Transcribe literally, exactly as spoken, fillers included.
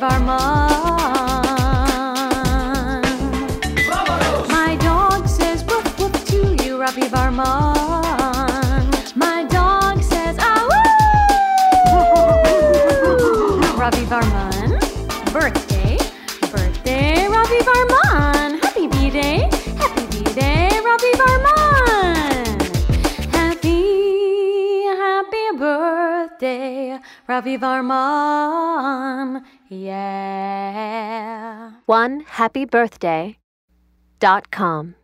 Varman. My dog says woof woof to you, Ravi Varman. My dog says ah woo. Ravi Varman. Birthday, birthday, Ravi Varman. Happy B-Day, happy B-Day, Ravi Varman. Happy, happy birthday, Ravi Varman. Yeah. one happy birthday dot com